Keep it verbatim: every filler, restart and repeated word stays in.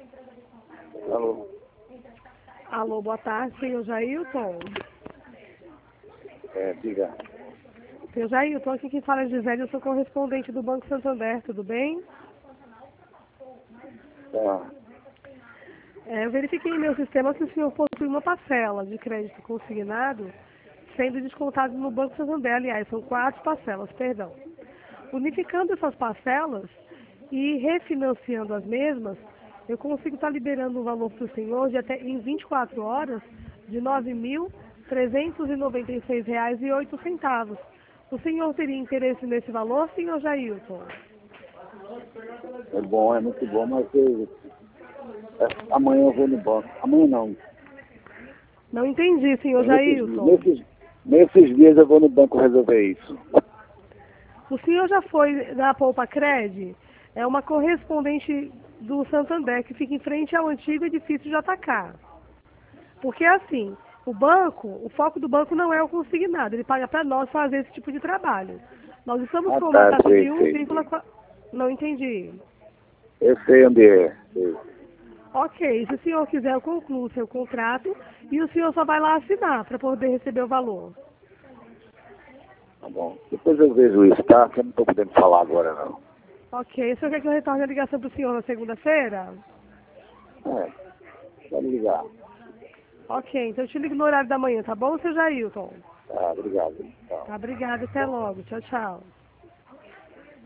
Alô? Alô, boa tarde, senhor Jailton. É, diga. Senhor Jailton, aqui quem fala é Gisele, eu sou correspondente do Banco Santander, tudo bem? Tá. É, eu verifiquei em meu sistema que o senhor possui uma parcela de crédito consignado sendo descontado no Banco Santander. Aliás, são quatro parcelas, perdão. Unificando essas parcelas e refinanciando as mesmas, eu consigo estar liberando um valor para o senhor de até em vinte e quatro horas de nove mil trezentos e noventa e seis reais e oito centavos. O senhor teria interesse nesse valor, senhor Jailton? É bom, é muito bom, mas eu, é, amanhã eu vou no banco. Amanhã não. Não entendi, senhor Nesses, Jailton. nesses, nesses dias eu vou no banco resolver isso. O senhor já foi da Poupa Cred? É uma correspondente do Santander, que fica em frente ao antigo edifício J K. Porque assim, o banco, o foco do banco não é o consignado, ele paga para nós fazer esse tipo de trabalho. Nós estamos Ah, com uma tá, taxa sei, de um sei, vírgula sei. quatro... Não entendi. Eu sei onde é. Sei. Ok, se o senhor quiser, eu concluo o seu contrato e o senhor só vai lá assinar para poder receber o valor. Tá bom. Depois eu vejo isso, tá? Que eu não estou podendo falar agora, não. Ok, o senhor quer que eu retorne a ligação para o senhor na segunda-feira? É, pode ligar. Ok, então eu te ligo no horário da manhã, tá bom, seu Jailton? Tá, obrigado. Tchau. Tá, obrigada, até logo. Tchau, tchau.